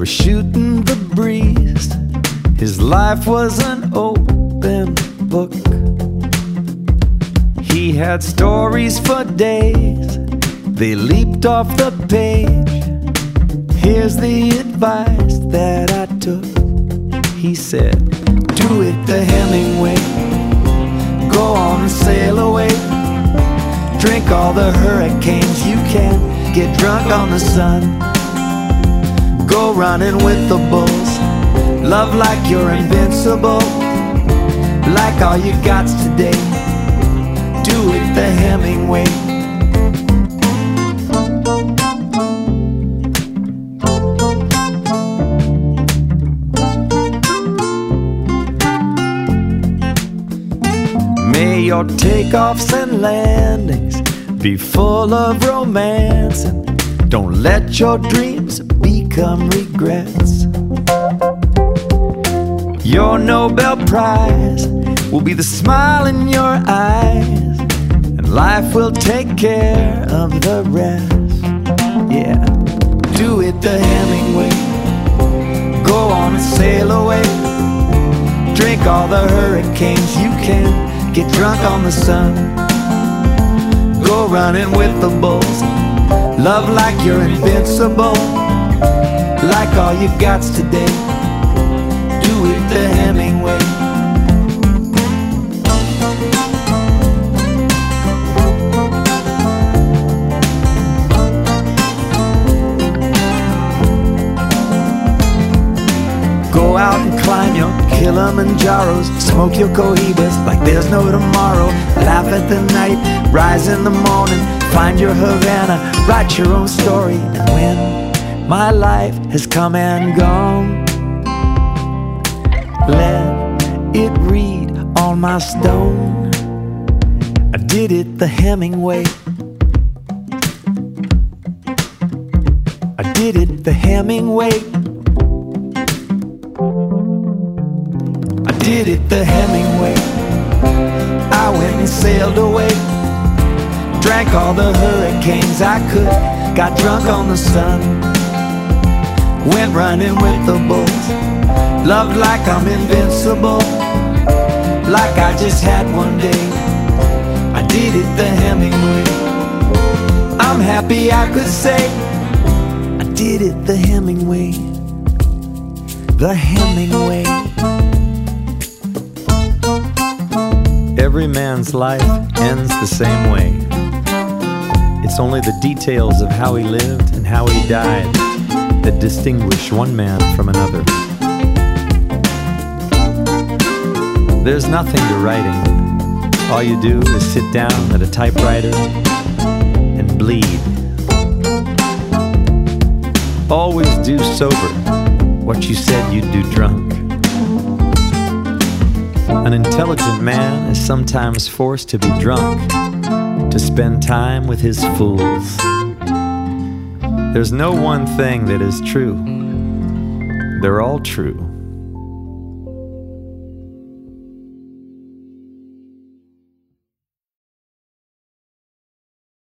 were shooting the breeze. His life was an open book. He had stories for days, they leaped off the page. Here's the advice that I took. He said, do it the Hemingway. Go on and sail away. Drink all the hurricanes you can. Get drunk on the sun. Go running with the bulls. Love like you're invincible. Like all you got's today. Do it the Hemingway. May your takeoffs and landings be full of romance, and don't let your dreams become regrets. Your Nobel Prize will be the smile in your eyes, and life will take care of the rest. Yeah, do it the Hemingway. Go on and sail away. Drink all the hurricanes you can. Get drunk on the sun. Go running with the bulls. Love like you're invincible. Like all you got's today. Do it the Hemingway. Go out and climb your Kilimanjaros. Smoke your cohibas like there's no tomorrow. Laugh at the night, rise in the morning. Find your Havana, write your own story. And when my life has come and gone, let it read on my stone. I did it the Hemingway. I did it the Hemingway. I did it the Hemingway. I went and sailed away. Drank all the hurricanes I could. Got drunk on the sun. Went running with the bulls. Loved like I'm invincible. Like I just had one day. I did it the Hemingway. I'm happy I could say I did it the Hemingway. The Hemingway. Every man's life ends the same way. It's only the details of how he lived and how he died that distinguish one man from another. There's nothing to writing. All you do is sit down at a typewriter and bleed. Always do sober what you said you'd do drunk. An intelligent man is sometimes forced to be drunk to spend time with his fools. There's no one thing that is true. They're all true.